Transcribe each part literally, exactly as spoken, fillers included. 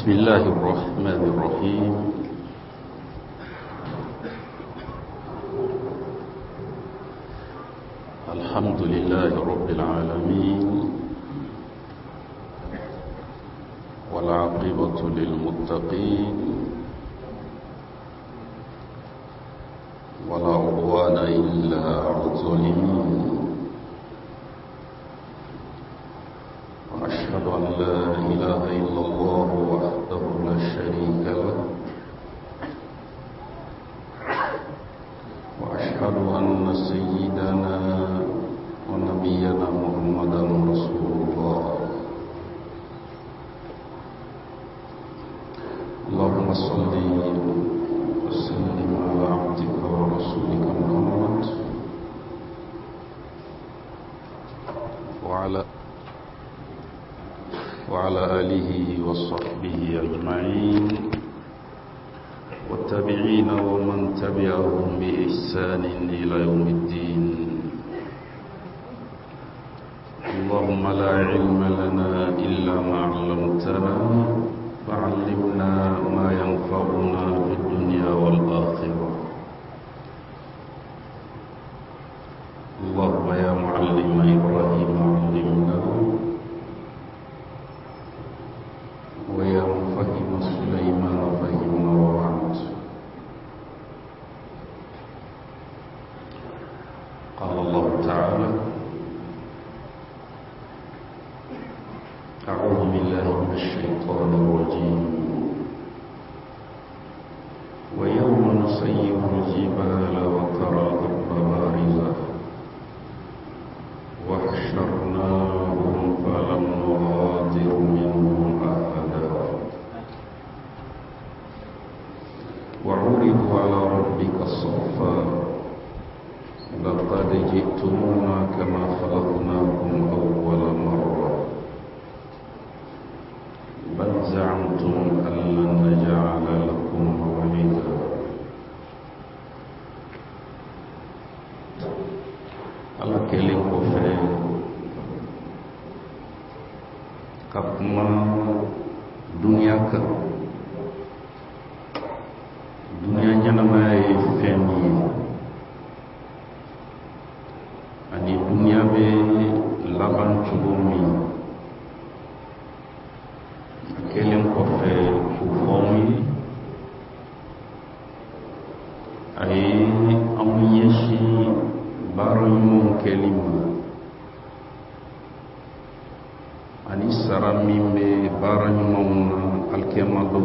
بسم الله الرحمن الرحيم. الحمد لله رب العالمين، والعاقبة للمتقين، ولا عدوان إلا على الظالمين. وأشهد أن لا إله إلا الله وحده لا شريك له، وأشهد أن سيدنا ونبينا محمدا رسول الله. اللهم صل وسلم على عبدك ورسولك محمد وعلى وعلى آله وصحبه أجمعين، والتابعين ومن تبعهم بإحسان إلى يوم الدين. اللهم لا علم لنا إلا ما علمتنا، فعلمنا ما ينفعنا في الدنيا والآخرة. اللهم يا معلم إبراهيم علمنا، ويا مفهم سليمان فهمنا. وبعد، قال الله تعالى: أعوذ بالله من الشيطان الرجيم. ويوم نسير الجبال وترى الأرض بارزة وحشرناهم فلم نغادر منهم أحدا وعرضوا على ربك صفا لقد جئتمونا كما خلقناكم أول مرة بل زعمتم أن لن نجعل لكم موعدا. Ala kelen kɔfɛ ka kuma duniya kan. Duniya ɲɛnamaya ye fɛn min ye, ani duniya bɛ laban cogo min. A kelen kɔfɛ o fɔ anw ye, a ye anw ɲɛsin baara ɲumanw kɛli ma, ani sara min bɛ baara ɲumanw na alikiyama don.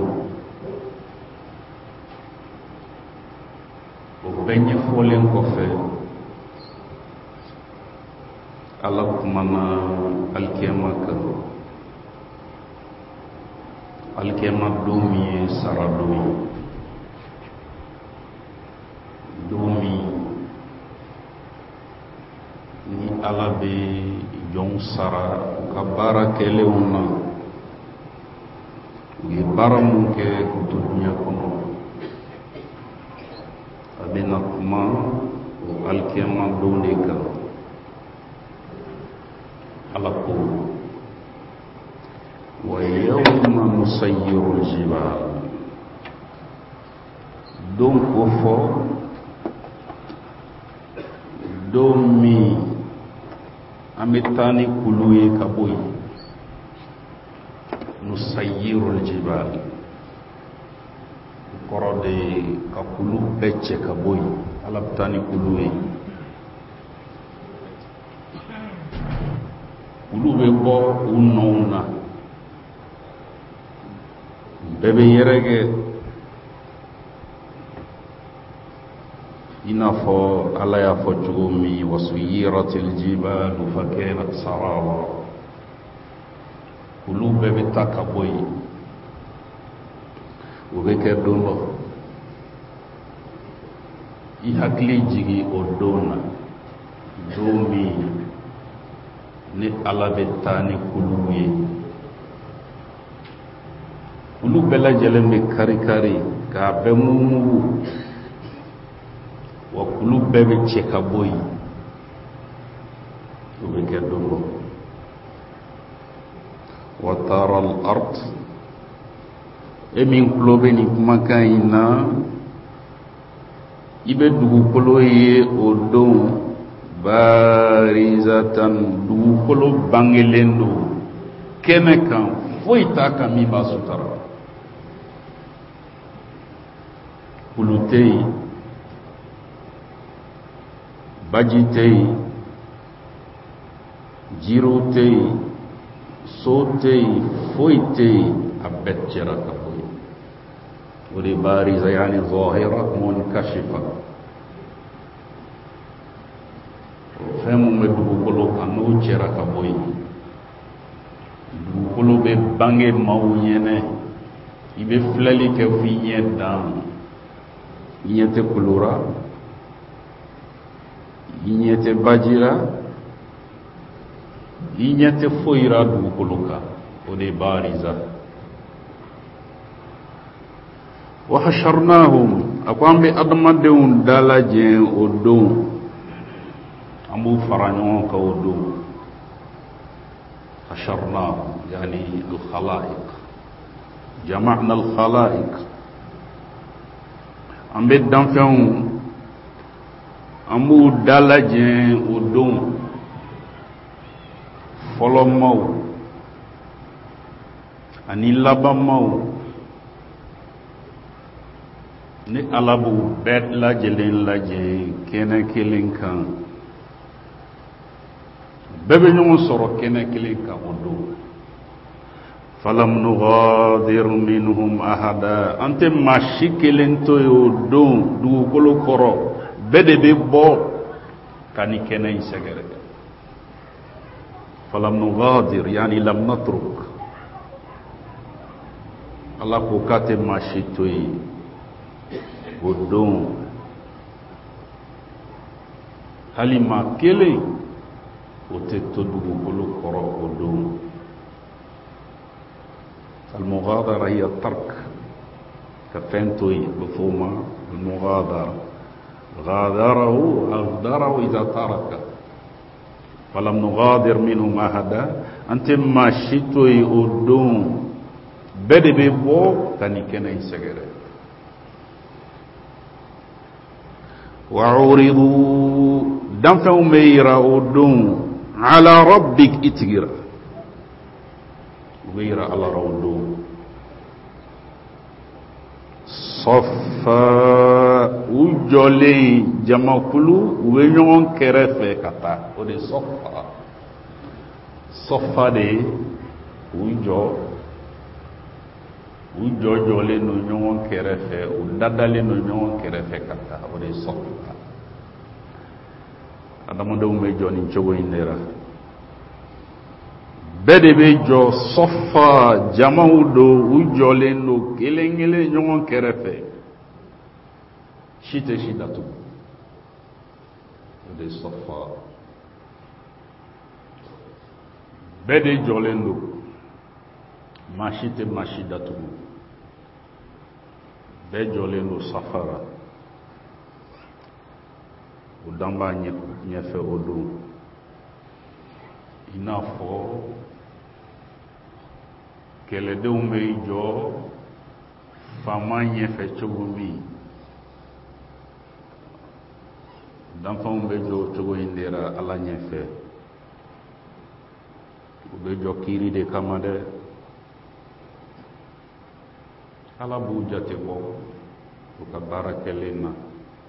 O bɛɛ ɲɛfɔlen kɔfɛ, Ala kumana alikiyama kan. Alikiyama don min ye sara don ye, don min ni Ala bɛ jɔnw sara u ka baara kɛlenw na. U ye baara mun kɛ k'u to dunya kɔnɔ, a bɛna kuma o alikiyama don de kan. Ala ko: wa yawma nusayyiru al-jibal. Don ko fɔ don min an bɛ taa ni kulu ye ka bɔ yen. Nusayyiru al-jibal kɔrɔ de ka kulu bɛɛ cɛ ka bɔ yen. Ala bɛ taa ni kulu ye. Kulu bɛ bɔ u nɔw na, bɛɛ bɛ yɛrɛkɛ i n'a fɔ Ala y'a fɔ cogo min: wasuyiratil jibalu fakanat saraba. Kulu bɛɛ bɛ taa ka bɔ yen. O bɛ kɛ don dɔ, i hakili jigi o don na, don min ni Ala bɛ taa ni kulu ye. Kulu bɛɛ lajɛlen bɛ kari kari k'a bɛɛ mumugu, wa kulu bɛɛ bɛ cɛ ka bɔ yen. O bɛ kɛ don dɔ. وترى الأرض e min tulo bɛ nin kumakan in na i bɛ dugukolo ye o don barizatan dugukolo bangelen don kɛnɛ kan foyi t'a kan min b'a sutara kulu tɛ yen baji tɛ yen jiriw tɛ yen so tɛ yen foyi tɛ yen a bɛɛ cɛra ka bɔ yen o de bariza yani zahira munkashifa fɛn mun bɛ dugukolo kan n'o cɛra ka bɔ yen dugukolo bɛ bange maaw ɲɛnɛ i bɛ filɛli kɛ f'i ɲɛ dan i ɲɛ tɛ kulura i ɲɛ tɛ bajira i ɲɛ tɛ foyi ra dugukolo kan o de bariza wa hasharnahum a ko an bɛ adamadenw dalajɛ o don an b'u fara ɲɔgɔn kan o don hasharnahum yani al-khalaiq jama'na al-khalaiq an bɛ danfɛnw an b'u dalajɛ o don fɔlɔmaw ani labanmaw ni Ala b'u bɛɛ lajɛlen lajɛ kɛnɛ kelen kan bɛɛ bɛ ɲɔgɔn sɔrɔ kɛnɛ kelen kan o don falam nughadir minhum ahada an tɛ maa si kelen to ye o don dugukolo kɔrɔ bɛɛ de bɛ bɔ ka ni kɛnɛ in sɛgɛrɛ falam nughadir yani lam natruk Ala ko k'a tɛ maa si to ye o don hali maa kelen o tɛ to dugukolo kɔrɔ o don al-mughadara hiya tark ka fɛn to ye bɛ fɔ o ma al-mughadara غادره أغدره إذا ترك فلم نغادر منهم أحدا أنت ما شئتوا يؤدون بدي بيبو كاني كنا يسجر وعورضوا دمتهم ميرا أدون على ربك اتجر ويرا على رودون صفا ujɔlen jamakulu u bɛ ɲɔgɔn kɛrɛfɛ ka taa o de sɔfa sɔfa de u jɔ u jɔ jɔlen don ɲɔgɔn kɛrɛfɛ u dadalen don ɲɔgɔn kɛrɛfɛ ka taa o de sɔfa adamadenw bɛ jɔ nin cogo in de la bɛɛ de bɛ jɔ sɔfa jamaw don u jɔlen don kelen kelen ɲɔgɔn kɛrɛfɛ si tɛ si datugu o de sɔfa bɛɛ de jɔlen don maa si tɛ maa si datugu bɛɛ jɔlen don safara o dan b'a ɲɛfɛ o don i n'a fɔ kɛlɛdenw bɛ jɔ faama ɲɛfɛ cogo min danfɛnw bɛ jɔ cogo in de la Ala ɲɛfɛ u bɛ jɔ kiiri de kama dɛ Ala b'u jate bɔ u ka baara kɛlen na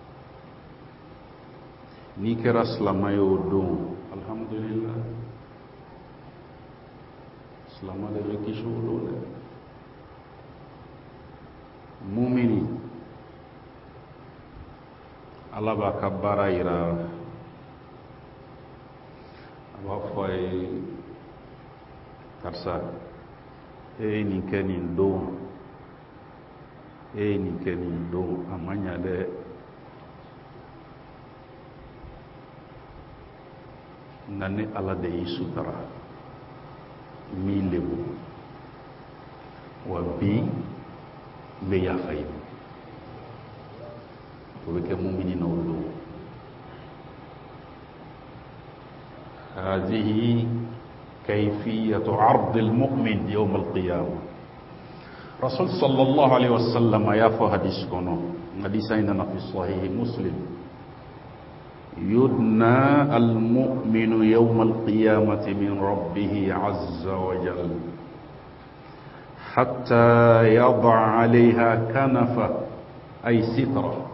n'i kɛra silamɛ ye o don alhamdulillah silamɛ de bɛ kisi o don dɛ mumini Ala b'a ka baara yira a b'a fɔ a ye karisa e ye nin kɛ nin don e ye nin kɛ nin don a ma ɲa dɛ nka ni Ala de y'i sutara min lebu wa bi n bɛ yafa i ma o bɛ kɛ mumini na o don هذه كيفية عرض المؤمن يوم القيامة Rasul sallallahu alaihi wasallam ya fa hadis kono hadis ina na fi sahih Muslim yudna al-mu'minu yawm al-qiyamati min rabbih azza wa jalla hatta yad'a 'alayha kanafa ay sitra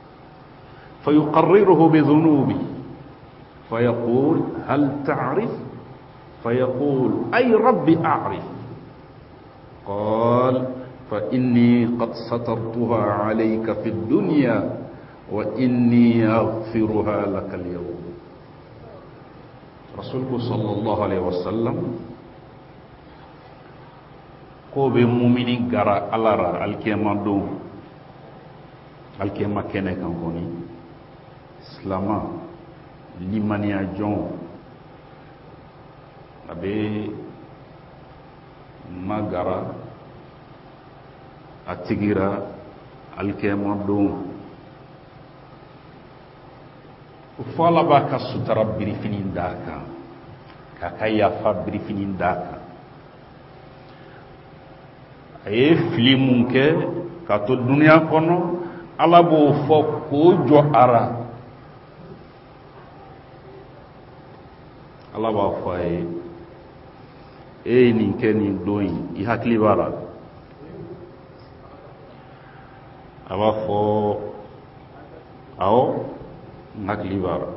فيقرره بذنوبه فيقول هل تعرف فيقول أي رب أعرف قال فإني قد سترتها عليك في الدنيا وإني أغفرها لك اليوم. رسولك صلى الله عليه وسلم ko be mumini gara alara alkiyama do alkiyama kene kan koni islama limaniya jon abe magara atigira alkiyama do ufala baka sutara birifinin daka kakaya fa birifinin daka aye fili mun kɛ ka to duniya kɔnɔ ala b'o fɔ k'o jɔ ara ala b'a fɔ a ye e ye nin kɛ nin don in i hakili b'a la a b'a fɔ awɔ n hakili b'a la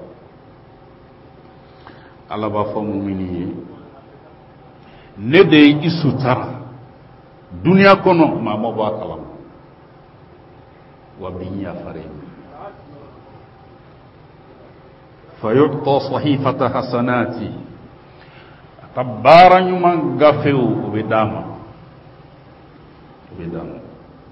ala b'a fɔ mumini ye ne de ye i sutara dunia kono mama ba kalam wa binya farid fayu'ta sahifata hasanati tabaran yuman gafeu ubedama ubedama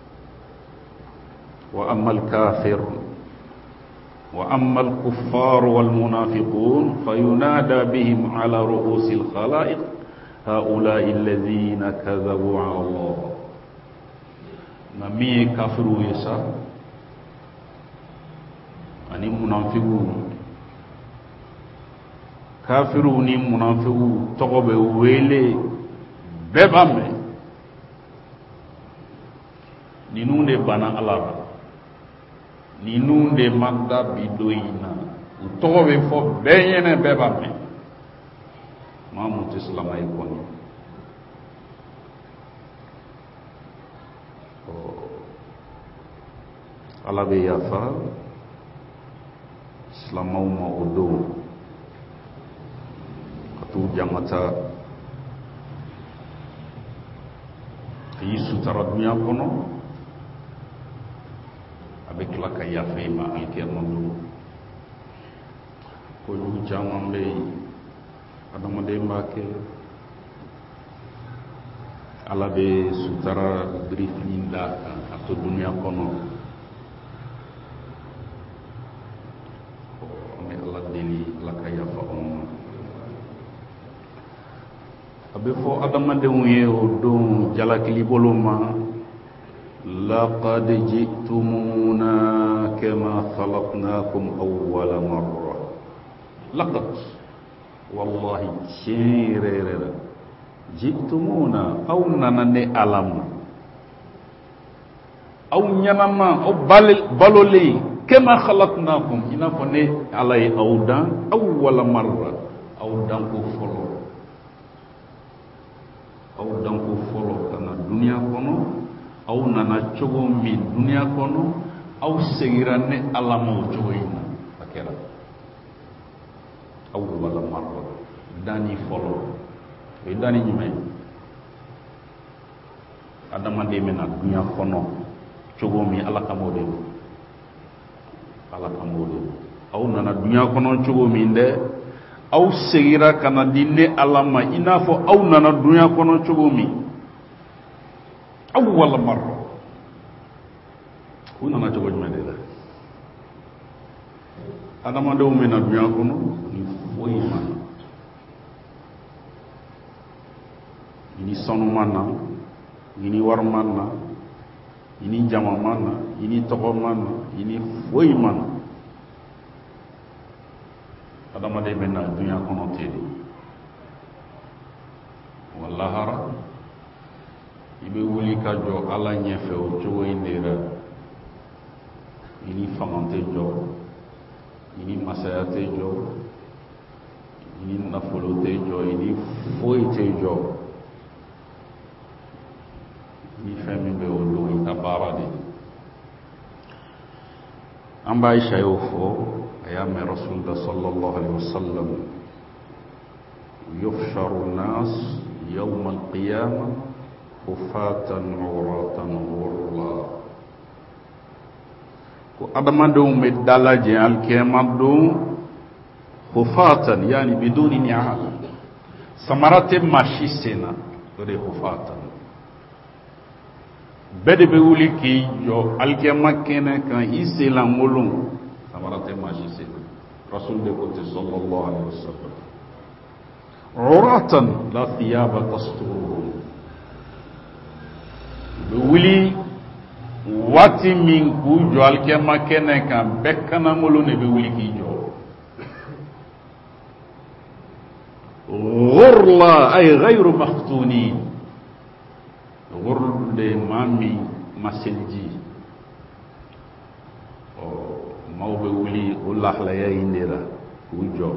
wa amma al-kafir wa amma al-kuffar wal munafiqun fayunada bihim ala ru'usil khalaiq هؤلاء الذين كذبوا على الله. نمي كافروا يسا أني منافقون كافرون منافقون تقبوا ويلي ببامي ninun de bana alaba ninun de magda bidoina utogo be fo benyene bebame mamu tislam ay koni ala be yafa islamaw ma odo atu jamata yi sutara dunya kono avec la kayafa ma alkiyamando ko lu jamambe adama de mbake ala be sutara brifinda ato dunia kono me ala deli la kaya fa on abe fo adama de wiye o don jalakili boloma laqad ji'tumuna kama khalaqnakum awwala marra laqad wallahi chirerera jitumuna aw nanane alam aw nyanama aw balil baloli kama khalaqnakum ina fone alay awdan awwala marra awdan ko folo awdan ko folo kana dunya kono aw nana chogo mi dunya kono aw segirane alamo chogo ina akera awwala marra dani folo e dani nyime adama de mena dunya kono chogo mi ala kamode ala kamode aw nana dunya kono chogo mi nde aw segira kana dinne alama inafo aw nana dunya kono chogo mi awwala marra una na chogo nyime de adama de mena dunya kono oyi mana ini sonu mana ini war mana ini jama mana ini toko mana ini oyi mana adama de mena dunya kono tedi wallahara ibe wuli ka jɔ ala ɲɛfɛ o cogo in de la i ni fanga tɛ jɔ i ni masaya tɛ jɔ i ni nafolo tɛ jɔ i ni foyi tɛ jɔ ni fɛn min bɛ o don i ka baara de an b'a Aisha y'o fɔ a y'a mɛn Rasulullah sallallahu alaihi wasallam yuhsharu an-nas yawm al-qiyamah hufatan uratan ghurla ko adamadenw bɛ dalajɛ alikiyama don hufatan yani biduni ni'al samara tɛ maa si sen na o de ye hufatan bɛɛ de bɛ wuli k'i jɔ alikiyama kɛnɛ kan i sen lankolon samara tɛ maa si sen na Rasul de ko ten sallallahu alaihi wasallam uratan la thiyaba tasturuhum bɛ wuli waati min k'u jɔ alikiyama kɛnɛ kan bɛɛ kanangolon de bɛ wuli k'i jɔ ghurla ay ghayru maftunin ghurl de maa min ma seliji ɔ maaw bɛ wuli o lahalaya in de la k'u jɔ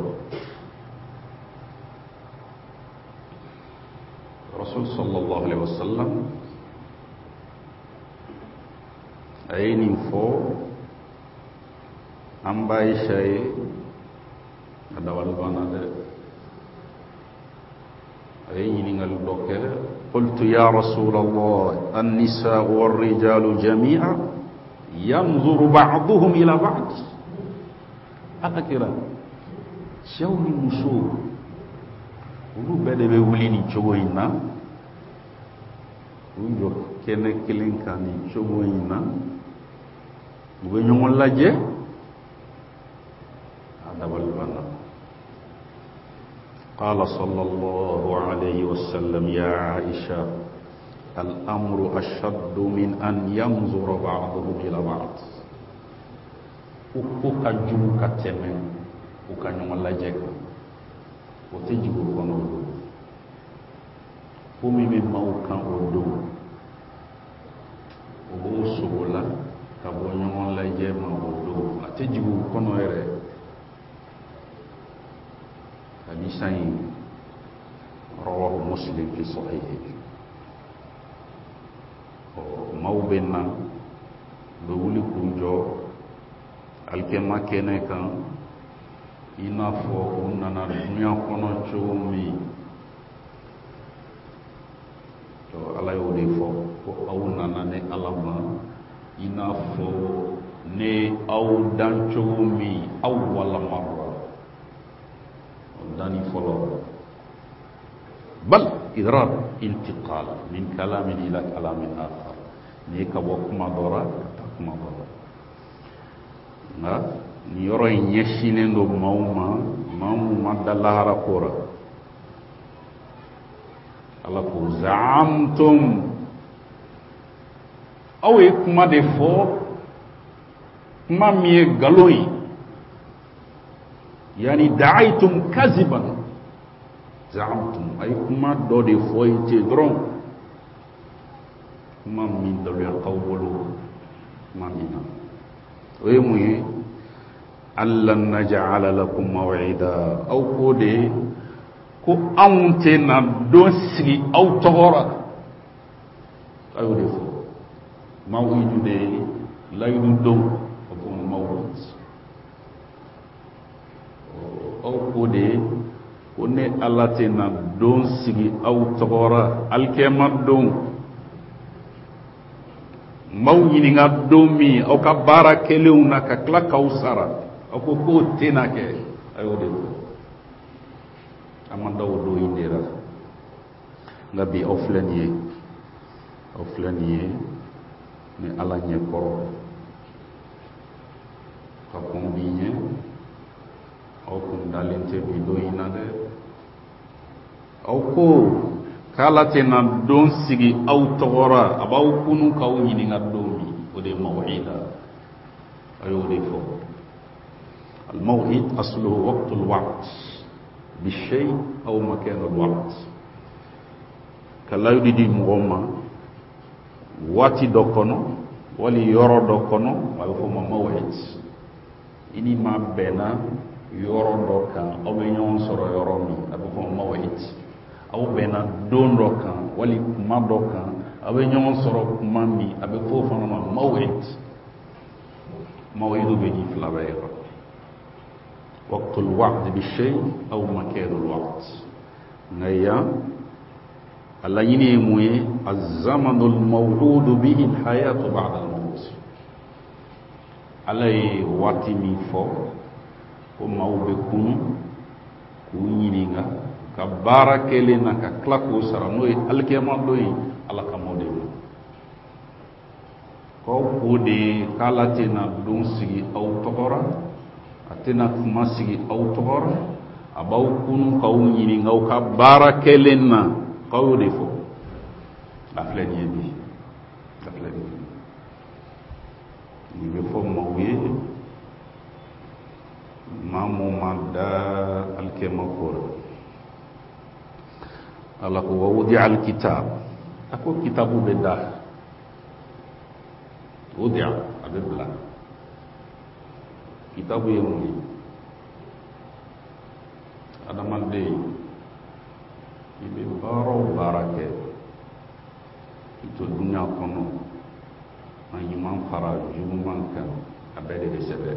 Rasul sallallahu alaihi wasallam a ye nin fɔ an b'a Aisha ye a dabali banna dɛ a ye ɲininkali dɔ kɛ qultu ya Rasulallah an-nisaa war-rijaalu jamii'an yanzuru ba'duhum ila ba'd a ka kira cɛw ni musow olu bɛɛ de bɛ wuli nin cogo in na u jɔ kɛnɛ kelen kan nin cogo in na u bɛ ɲɔgɔn lajɛ a dabali banna qala sallallahu alayhi wa sallam ya Aisha al-amru ashaddu min an yanzura ba'duhum ila ba'd u ka jugu ka tɛmɛ u ka ɲɔgɔn lajɛ kan o tɛ jugu kɔnɔ o don ko min bɛ maaw kan o don o b'o sogo la ka bɔ ɲɔgɔn lajɛ ma o don a tɛ jugu kɔnɔ yɛrɛ hadisa in rawahu Muslim fi sahihi ɔ maaw bɛ na u bɛ wuli k'u jɔ alikiyama kɛnɛ kan i n'a fɔ u nana dunuya kɔnɔ cogo min Ala y'o de fɔ ko aw nana ne Ala ma i n'a fɔ ne aw dan cogo min aw walamara o danni fɔlɔ bal idrar intiqal min kalamin ila kalamin akhar ni ka bɔ kuma dɔ la ka taa kuma dɔ la nka nin yɔrɔ in ɲɛsinnen don maaw ma maa minnu ma da lahara ko la Ala ko zaamtum aw ye kuma de fɔ kuma min ye nkalon ye yani da'aytum kaziban zaamtum a ye kuma dɔ de fɔ ye ten dɔrɔn kuma min daloyakaw bolo kuma min na o ye mun ye allan naj'ala lakum maw'ida aw ko de ko anw tɛna don sigi aw tɔgɔ la a y'o de fɔ maw'idu de layidu don o ko maw'id aw ko de ko ne Ala tɛna don sigi aw tɔgɔ la alikiyama don maaw ɲininka don min aw ka baara kelenw na ka tila k'aw sara aw ko k'o tɛna kɛ a y'o de fɔ a ma da o don in de la nka bi aw filɛ nin ye aw filɛ nin ye ni Ala ɲɛ kɔrɔ ka kɔn bi ɲɛ aw kun dalen tɛ bi don in na dɛ aw ko k'Ala tɛna don sigi aw tɔgɔ la a b'aw kunu k'aw ɲininka don min o de ye maw'ida a y'o de fɔ al-maw'id asluhu waqtul waqt bi-shay aw makan al-waqt ka layidu di mɔgɔ ma waati dɔ kɔnɔ wali yɔrɔ dɔ kɔnɔ a bɛ fɔ ma maw'id i ni maa bɛnna yɔrɔ dɔ kan aw bɛ ɲɔgɔn sɔrɔ yɔrɔ min a bɛ fɔ ma maw'id aw bɛnna don dɔ kan wali kuma dɔ kan aw bɛ ɲɔgɔn sɔrɔ kuma min a bɛ fɔ o fana ma maw'id maw'id bɛ ni fila bɛɛ ye waqtul wa'd bi shay aw makanul wa'd nka yan a laɲini ye mun ye azamanul maw'udu bihi alhayatu ba'da almawt ala ye waati min fɔ ko maaw bɛ kunu k'u ɲininka ka baara kelen na ka tila k'o sara n'o ye alikiyama don ye ala kama o de ma k'aw k'o de ye k'ala tɛna don sigi aw tɔgɔra a tɛna kuma sigi aw tɔgɔra a b'aw kunu k'aw ɲininka aw ka baara kelen na k'aw y'o de fɔ a filɛ nin ye bi a filɛ nin ye nin bɛ fɔ maaw ye maa mun ma da alikiyama ko la ala ko wa wudi'a alkitab a ko kitabu bɛ da wudi'a a bɛ bila kitabu ye mun ye adamaden i bɛ baara o baara kɛ i to dunuya kɔnɔ a ɲuman fara juguman kan a bɛɛ de bɛ sɛbɛn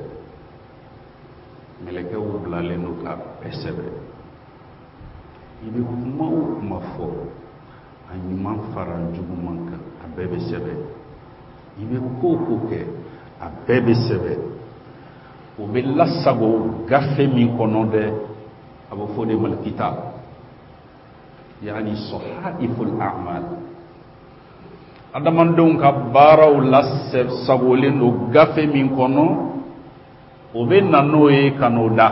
mɛlɛkɛw bilalen don k'a bɛɛ sɛbɛn i bɛ kuma o kuma fɔ a ɲuman fara juguman kan a bɛɛ bɛ sɛbɛn i bɛ ko o ko kɛ a bɛɛ bɛ sɛbɛn o bɛ lasago gafe min kɔnɔ dɛ a bɛ fɔ de ma kitab yani sahaiful a'mal adamadenw ka baaraw lasagolen don gafe min kɔnɔ o bɛ na n'o ye ka n'o da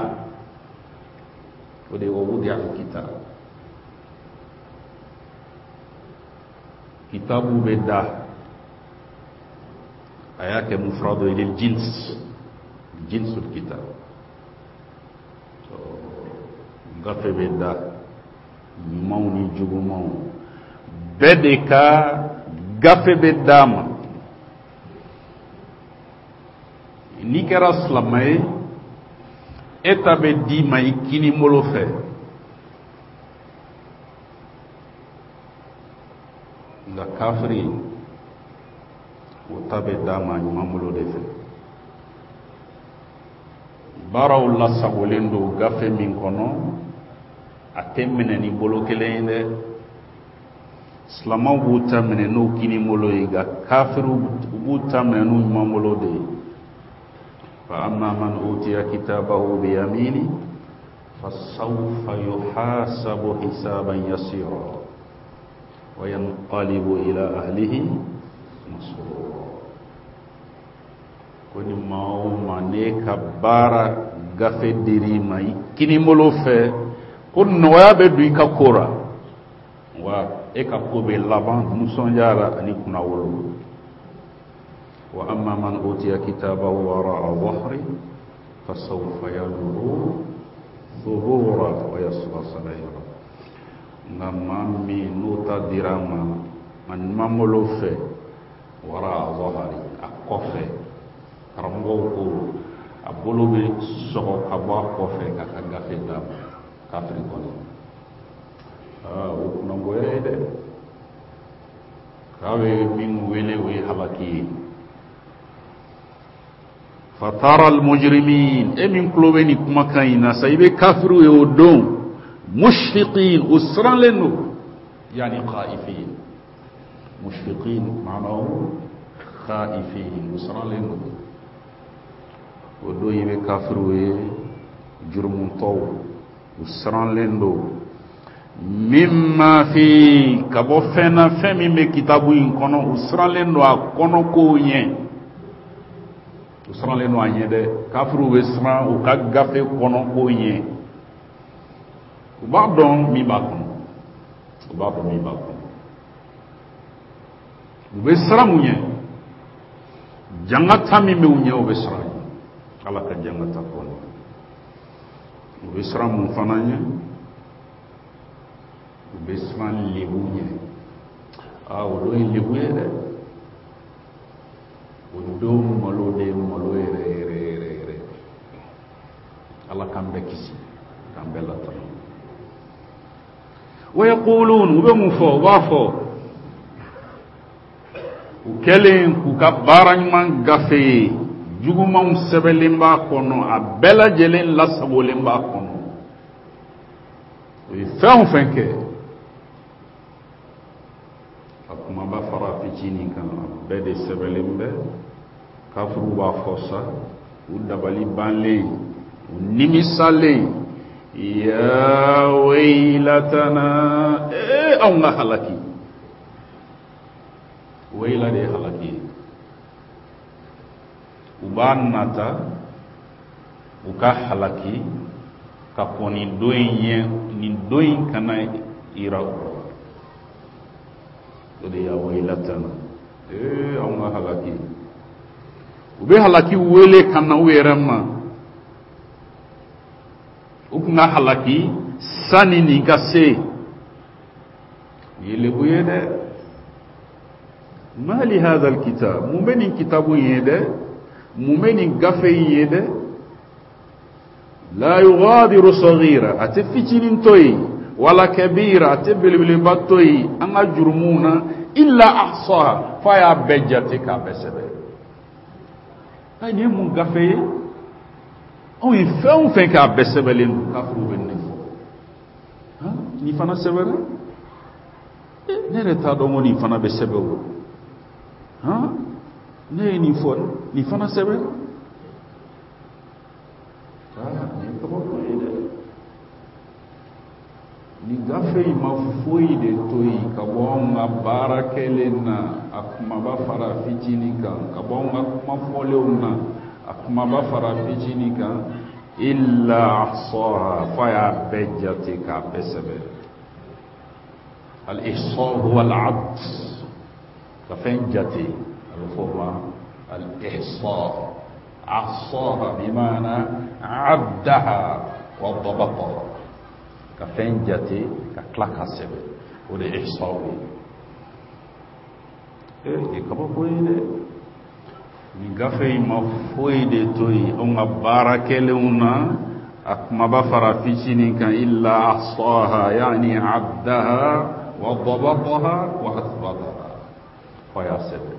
o de ye wa wudi'a alkitab kitabu bɛ da a y'a kɛ mufrado ye lil jins jinsul kitab gafe bɛ da ɲumanw ni jugumanw bɛɛ de ka gafe bɛ d'a ma n'i kɛra silamɛ ye e ta bɛ d'i ma i kinibolo fɛ nka kafiri o ta bɛ d'a ma ɲuman bolo de fɛ baaraw lasagolen don gafe min kɔnɔ a tɛ minɛ ni bolo kelen ye dɛ silamɛw b'u ta minɛ n'u kinibolo ye nka kafiriw b'u ta minɛ n'u ɲuman bolo de ye fa amma man utiya kitabahu biyamini fasawfa yuhasabu hisaban yasira wa yanqalibu ila ahlihi masrura ko ni maa o maa ne ka baara gafe dir'i ma i kinibolo fɛ ko nɔgɔya bɛ don i ka ko ra wa e ka ko bɛ laban nisɔndiya la ani kunnawolo wa amma man utiya kitabahu wara'a dhahri fasawfa yad'u thubura wa yasla sa'ira nka maa min n'o ta dira ma a ɲuman bolo fɛ wara'a dhahri a kɔfɛ karamɔgɔw ko a bolo bɛ sɔgɔ ka bɔ a kɔfɛ k'a ka gafe d'a ma kafiri kɔnɔ aa o kunnangoya ye dɛ k'a bɛ min wele o ye halaki ye fatara almujrimin e min tulo bɛ nin kumakan in na sa i bɛ kafiriw ye o don mushfiqin o siranlen don yani khaifin mushfiqin maanaam khaifin o siranlen don o don i bɛ kafiriw ye jurumutɔw u siranlen don mimma fi ka bɔ fɛn na fɛn min bɛ kitabu in kɔnɔ u siranlen don a kɔnɔ kow ɲɛ u siranlen don a ɲɛ dɛ kafiriw bɛ siran u ka gafe kɔnɔ kow ɲɛ u b'a dɔn min b'a kɔnɔ u b'a dɔn min b'a kɔnɔ u bɛ siran mun ɲɛ jangata min bɛ u ɲɛ u bɛ siran ala ka jangata kɔnɔ u bɛ siran mun fana ɲɛ u bɛ siran lebu ɲɛ aa o don ye lebu ye dɛ o don malo de malo ere ere ere ere Allah kambe kisi kambe la tan wa yaqulun ube mufo wafo ukelen ku ka baranman gafe jugumam sebelimba kono abela jelen la sabolimba kono e fɛn fɛn kɛ a kuma ba fara fitinin kan bɛɛ de sɛbɛlen bɛ kafuru b'a fɔ sa u dabali banlen u nimisalen ya waylatana eh anw ka halaki wayla de halaki u b'a nata u ka halaki ka kɔni doyin ye nin doyin kana ira o de ya waylatana eh anw ka halaki u bɛ halaki wele kana u yɛrɛ ma u kun ka halaki sani nin ka se yelebu ye dɛ ma li hadha alkitab mun bɛ nin kitabu ye dɛ mun bɛ nin gafe ye dɛ la yughadiru saghira ate fitinin toyi wala kabira ate belebeleba toyi an ka jurumu na illa ahsaha fa y'a bɛɛ jate k'a bɛɛ sɛbɛn ay ni mun gafe ye anw ye fɛn o fɛn k'a bɛɛ sɛbɛnlen don kafuru bɛ ne fɔ han ni fana sɛbɛnna ne yɛrɛ t'a dɔn ko nin fana bɛ sɛbɛn o han ne ye nin fɔ nin fana sɛbɛnna ah ni kabako ye dɛ ni gafe in ma foyi de to yen ka bɔ anw ka baara kɛlen na a kumaba fara fitinin kan ka bɔ anw ka kuma fɔlenw na a kumaba fara fitinin kan illa ahsaha fa y'a bɛɛ jate k'a bɛɛ sɛbɛn al-ihsa huwa al-'add ka fɛn jate a bɛ fɔ o ma al-ihsa ahsaha bima'ana 'addaha wa dabataha ka fɛn jate ka tila ka sɛbɛn o de ihsa ye e kabako ye dɛ ni gafe in ma foyi de to yen anw ka baarakɛlenw na a kumaba fara fitinin kan illa ahsaha yani addaha wa dabataha wa athbataha fa y'a sɛbɛn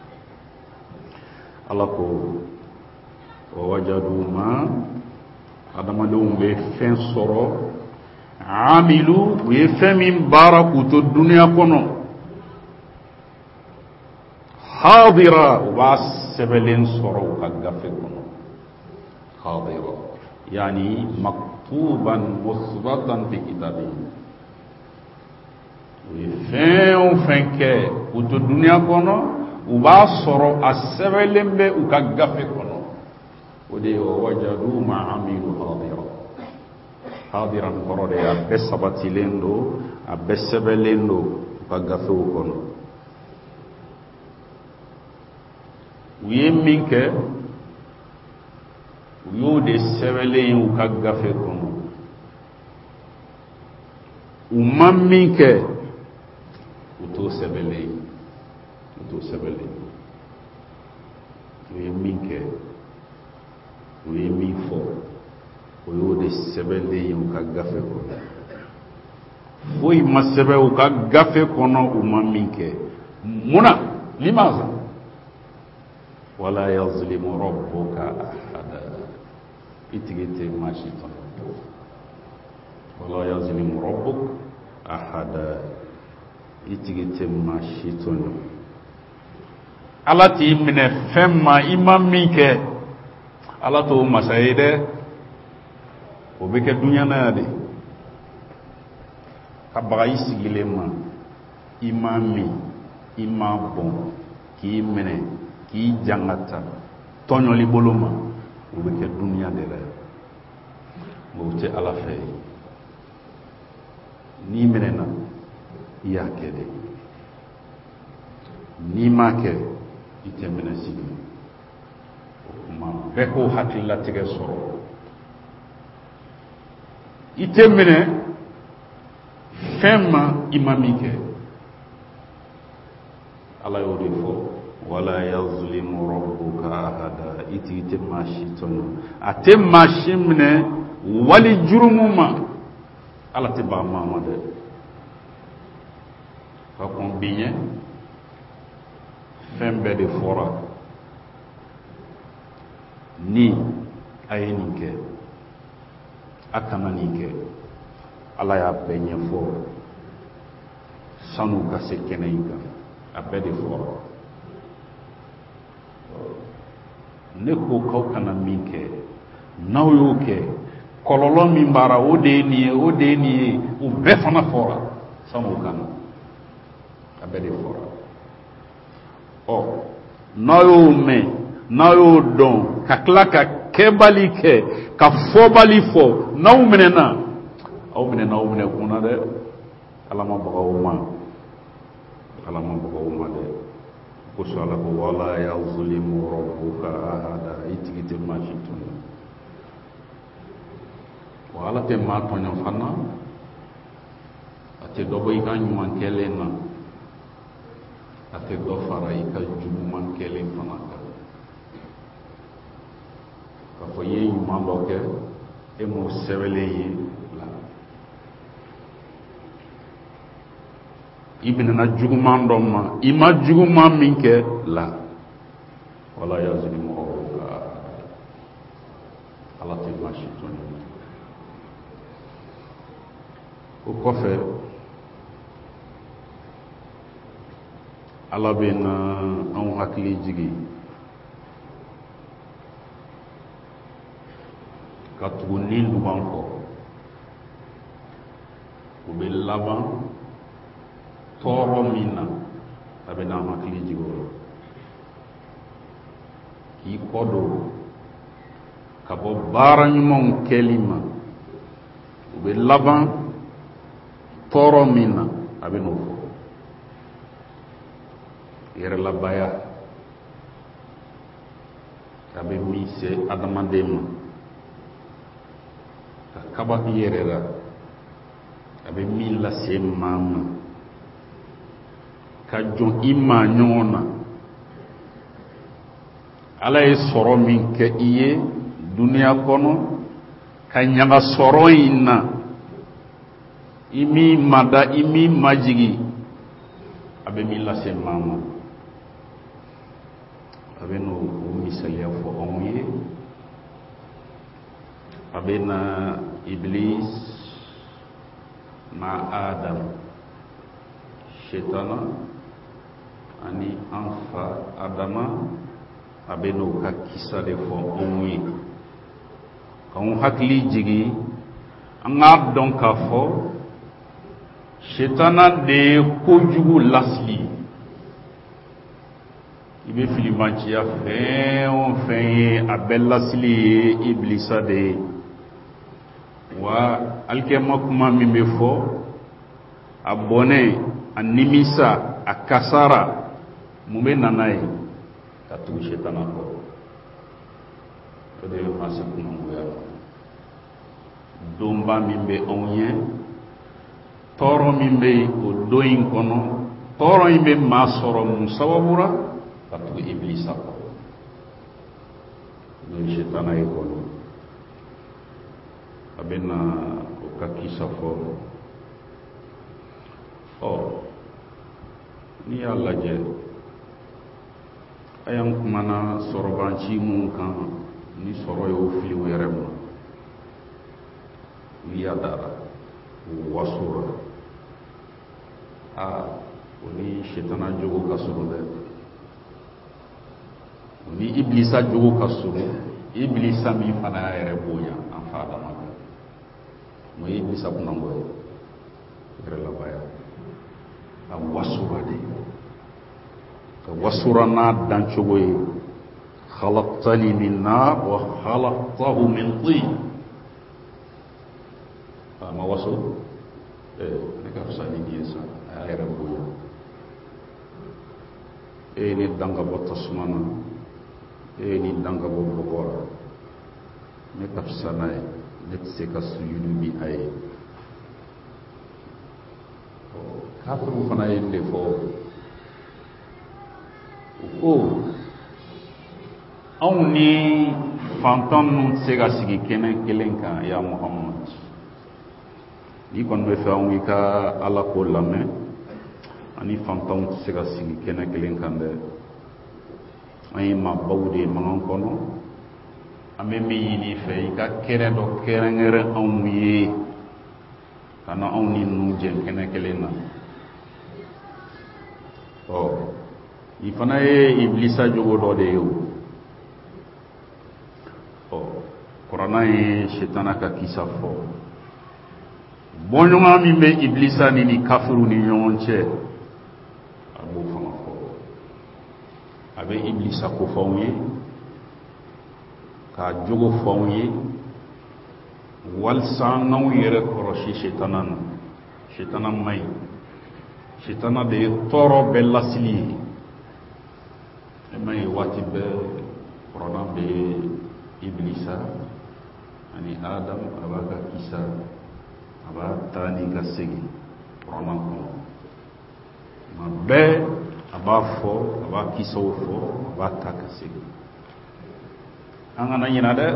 ala ko wa wajadu ma adamadenw bɛ fɛn sɔrɔ amilu u ye fɛn min baara k'u to duniya kɔnɔ hadira u b'a sɛbɛnlen sɔrɔ u ka gafe kɔnɔ hadira yani maktuban musbatan fi kitabihi u ye fɛn o fɛn kɛ k'u to duniya kɔnɔ u b'a sɔrɔ a sɛbɛnlen bɛ u ka gafe kɔnɔ o de ye wajadu ma amilu hadira hadira kɔrɔ de a bɛɛ sabatilen don a bɛɛ sɛbɛnlen don u ka gafew kɔnɔ u ye min kɛ u y'o de sɛbɛnlen ye u ka gafe kɔnɔ u ma min kɛ u t'o sɛbɛnlen ye u t'o sɛbɛnlen u ye min kɛ u ye min fɔ o y'o de sɛbɛnlen ye u ka gafe kɔnɔ foyi ma sɛbɛn u ka gafe kɔnɔ u ma min kɛ munna limaza wala yazlimu rabbuka ahada itigi tɛ maa si tɔnɔ wala yazlimu rabbuka ahada itigi tɛ maa si tɔnɔ ala t'i minɛ fɛn ma i ma min kɛ ala t'o masa ye dɛ o bɛ kɛ dunya na yan de ka baga i sigilen ma i ma min i ma bɔn k'i minɛ k'i jangata tɔɲɔli bolo ma o bɛ kɛ dunya de la nka o tɛ ala fɛ n'i minɛna i y'a kɛ de n'i m'a kɛ i tɛ minɛ sigi o kuma bɛɛ k'o hakililatigɛ sɔrɔ i tɛ minɛ fɛn ma i ma min kɛ ala y'o de fɔ wala yazlimu rabbuka ahada iti ite mashi tono ate mashi mne wali jurumuma ala te ba mama de fa kon biye fembe de fora ni ayenike akamanike ala ya benye fo sanu ka se kenenga abe de fora ne ko kaw kana minke naw yo ke kololo min bara o de ni o de ni o be fana fora sanu kana abe de fora o naw yo me naw yo don ka klaka kebali ke ka fobali fo naw menena aw menena o mene kuna de alama bagaw ma alama bagaw ma de ko sala ko wala yazlimu rabbuka ahada itigite mashitun wala te ma tonyo fana ate do boy kan man kelena ate do fara ika jumu man kelen fana ka ka fo ye man loke e mo sewele yi la ibn na juguman do ma ima juguman minke la wala yazlimu rabbuka ala te mashitun o kɔfɛ ala bɛ na anw hakili jigi ka tugu ni duban kɔ o bɛ laban tɔɔrɔ min na a bɛ na hakili jigi o la k'i kɔ don ka bɔ baara ɲumanw kɛli ma o bɛ laban tɔɔrɔ min na a bɛ n'o fɔ yɛrɛlabaya a bɛ min se adamaden ma ka kaba i yɛrɛ la a bɛ min lase maa ma ka jɔn i maa ɲɔgɔn na ala ye sɔrɔ min kɛ i ye duniya kɔnɔ ka ɲaga sɔrɔ in na i min mada i min majigi a bɛ min lase maa ma a bɛ n'o misaliya fɔ anw ye a bɛ na iblis na adam shetana ani an fa adama a bɛ n'o ka kisa de fɔ anw ye k'anw hakili jigi an k'a dɔn k'a fɔ shetana de ye kojugu lasili i bɛ filimanciya fɛn o fɛn ye a bɛ lasili ye iblisa de ye wa alikɛma kuma min bɛ fɔ a bɔnɛ a nimisa a kasara mun bɛ nana ye ka tugu shetana kɔ o de ye fasi kunangoya donba min bɛ anw ye tɔɔrɔ min bɛ o don in kɔnɔ tɔɔrɔ in bɛ maa sɔrɔ mun sababura ka tugu iblisa kɔ n'o ye shetana ye kɔnɔ a bɛ na o ka kisa fɔ ɔ n'i y'a lajɛ a y'an kumana sɔrɔbanci mun kan ni sɔrɔ y'o fili u yɛrɛ ma n'i y'a dara o wasora aa o ni shetana jogo ka surun dɛ o ni iblisa jogo ka surun iblisa min fana y'a yɛrɛ bonya an fa adama kan o ye iblisa kunango ye yɛrɛlabaya a wasora de ka wasora n'a dancogo ye khalaqtani min nar wa khalaqtahu min tin a ma waso ne ka fisa ni ye sa a y'a yɛrɛ bonya e ye ne dan ka bɔ tasuma na e ye ne dan ka bɔ bɔgɔ la ne ka fisa n'a ye ne tɛ se ka sujudu bi a ye kafiriw fana ye de fɔ ko anw ni fantan nu tɛ se ka sigi kɛnɛ kelen kan ya Muhammad. N'i kɔni bɛ fɛ anw i ka Ala ko lamɛn ani fantanw tɛ se ka sigi kɛnɛ kelen kan dɛ. An ye maabaw de ye mankan kɔnɔ. An bɛ min ɲini i fɛ i ka kɛnɛ dɔ kɛrɛnkɛrɛn anw ye ka na anw ni ninnu jɛ kɛnɛ kelen na. Ɔ i fana ye Iblisa jogo dɔ de ye o. Ɔ Kuranɛ ye Sitana ka kisa fɔ. Bɔɲɔgɔn min bɛ Iblisa ni ni kafiru ni ɲɔgɔn cɛ a b'o fana fɔ. A bɛ Iblisa ko fɔ anw ye k'a jogo fɔ anw ye walisa an k'anw yɛrɛ kɔlɔsi Sitana na. Sitana man ɲi. Sitana de ye tɔɔrɔ bɛɛ lasili ye. E ma ye waati bɛɛ Kuranɛ bɛ Iblisa ani Adam a b'a ka kisa a b'a taa ni ka segin Kuranɛ kɔnɔ. Tuma bɛɛ a b'a fɔ a b'a kisaw fɔ a b'a taa ka segin. An kana ɲinɛ dɛ.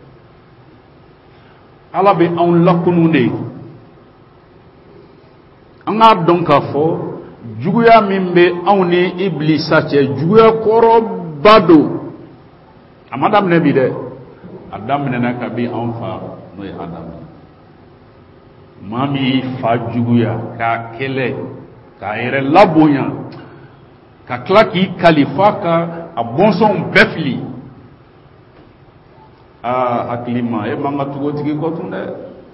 Ala bɛ anw lakunu de. An k'a dɔn k'a fɔ juguya min bɛ anw ni Iblisa cɛ juguya kɔrɔba don. A ma daminɛ bi dɛ. A daminɛna kabi anw fa n'o ye Adamu. Maa min y'i fa juguya k'a kɛlɛ k'a yɛrɛ labonya ka tila k'i kalifa ka a bɔnsɔnw bɛɛ fili. Aa hakili ma e man ka tugu o tigi kɔ tun dɛ.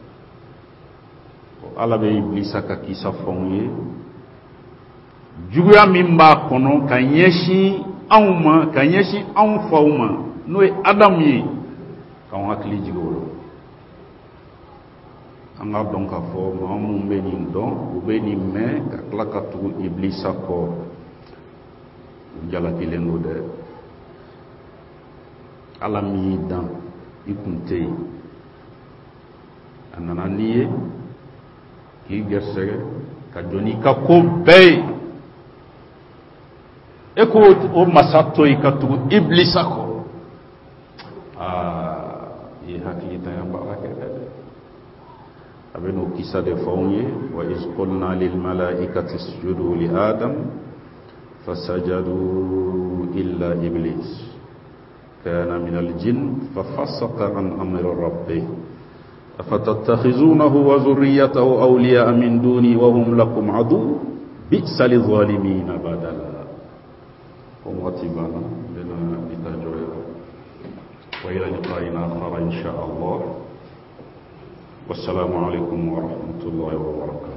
Ala bɛ Iblisa ka kisa fɔ anw ye juguya min b'a kɔnɔ ka ɲɛsin anw ma ka ɲɛsin anw faw ma n'o ye Adamu ye k'anw hakili jigin o la. An k'a dɔn k'a fɔ maa minnu bɛ nin dɔn u bɛ nin mɛn ka tila ka tugu Iblisa kɔ u jalakilen don dɛ. Ala min y'i dan i kun tɛ yen a nana n'i ye k'i gɛrɛsɛgɛ ka jɔ n'i ka ko bɛɛ ye. E ko o masa to yen ka tugu Iblisa kɔ aa i ye hakili tanya baara kɛ dɛ. A bɛ n'o kisa de fɔ anw ye wa iz qulna lil malaikati isjudu li Adam fasajadu illa Iblis kana min al jinn fafasaqa an amri rabbih afatattakhizunahu wa zurriyyatahu awliya'a min duni wa hum lakum adu bi'sa lidh-dhalimin badala. ومتبنا لنا بتجربة وإلى لقاء آخر إن شاء الله والسلام عليكم ورحمة الله وبركاته.